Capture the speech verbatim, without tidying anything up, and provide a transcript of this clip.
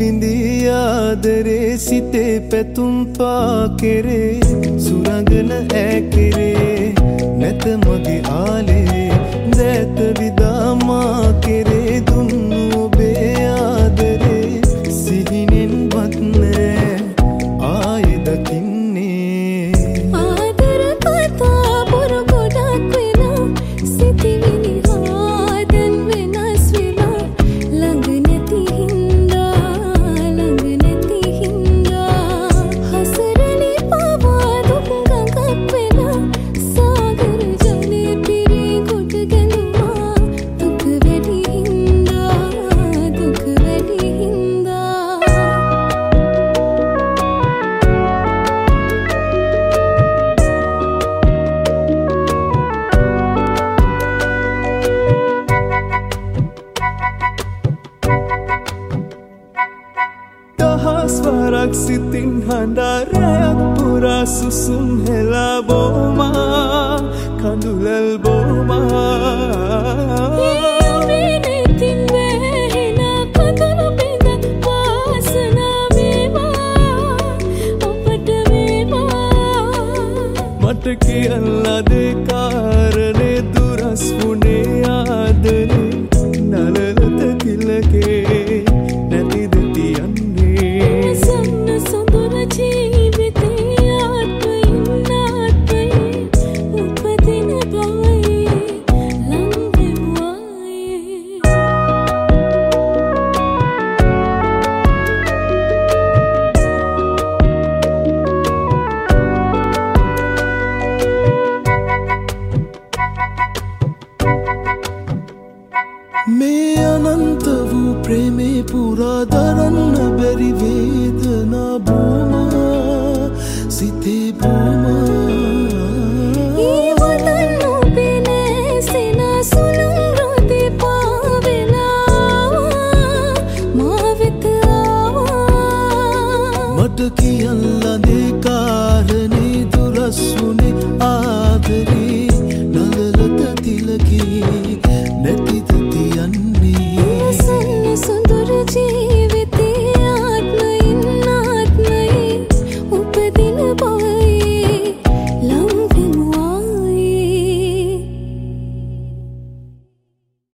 බිඳී ආදරේ සිතේ පැතුම් පා කෙරේ සුරංගන ඈ කෙරේ නැත මගේ ආලේ දැත විදාමා කෙරේ දුන්නු ඔබේ ආදරේ සිහිනෙන්වත් නෑ ආයෙ දකින්නේ ආදර කතා බොරු ගොඩක් වෙලා සිතිවිලි හාදන් වෙනස් වෙලා ළඟ නැති හින්දා ළඟ නැති හින්දා හසරලි පවා දුක් ගඟක් වෙලා සාගර ජලේ පිරී කොට ගැලුවා දුක වැඩි හින්දා දුක වැඩි හින්දා දහස් වරක් සිතින් හඬා රැයක් පුරා සුසුම් හෙලා බොමා කඳුලල් බොමා වෙනතින් වැහෙන කඳුළු බිඳ වාසනා වේවා ඔබට වේවා මට කියන්නද කාරණේ දුරස් වුණේ ආදරේ නලලත කිලකේ නැතිද තියන්නේ සන්න සොඳුර ජීවිතේ ආත්මයින් ආත්මයේ උපදින බවයේ ලංවෙමුවායේ මේ අනන්ත වූ ප්‍රේමේ පුරා දරන්න බැරි වේ